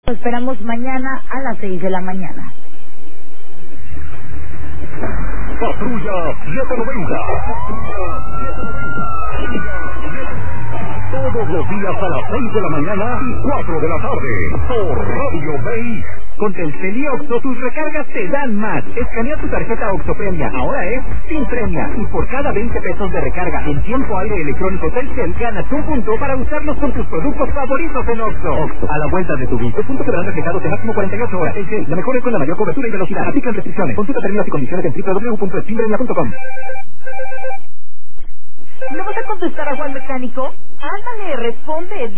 Lo esperamos mañana a las 6 de la mañana. Patrulla 790. Todos los días a las 6 de la mañana y 4 de la tarde. Por Radio Bay. Con Telcel y Oxxo, tus recargas te dan más. Escanea tu tarjeta Oxxo Premia. Ahora es sin premia. Y por cada 20 pesos de recarga en tiempo aire electrónico Telcel, ganas un punto para usarlos con tus productos favoritos en Oxxo. Oxxo, a la vuelta de tu vida. Los puntos serán reflejados en máximo 48 horas. Telcel, la mejor es con la mayor cobertura y velocidad. Aplican restricciones. Consulta términos y condiciones en www.espinbremia.com. ¿No vas a contestar a Juan Mecánico? Ándale, responde.